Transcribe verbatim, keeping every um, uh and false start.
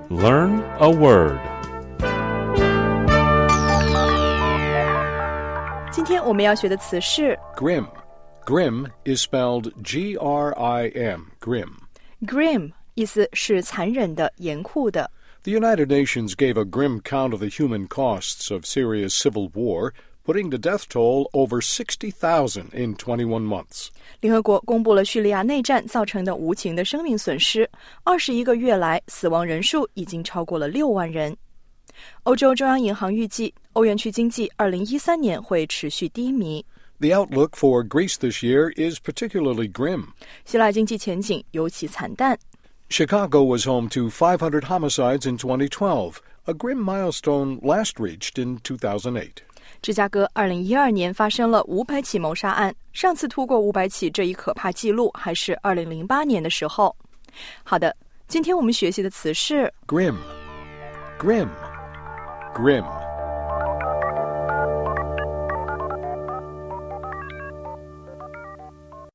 Learn a word. 今天我们要学的词是 Grim. Grim is spelled G R I M, grim. Grim 意思是残忍的、严酷的。 The United Nations gave a grim count of the human costs of Syria's civil war, putting the death toll over sixty thousand in twenty-one months. 联合国公布了叙利亚内战造成的无情的生命损失，二十一个月来死亡人数已经超过了六万人。欧洲中央银行预计，欧元区经济二零一三年会持续低迷。 The outlook for Greece this year is particularly grim. 希腊经济前景尤其惨淡。 Chicago was home to five hundred homicides in twenty twelve, a grim milestone last reached in two thousand eight. 芝加哥二零一二年发生了五百起谋杀案，上次突破五百起这一可怕记录还是二零零八年的时候。好的，今天我们学习的词是 Grim. Grim. Grim.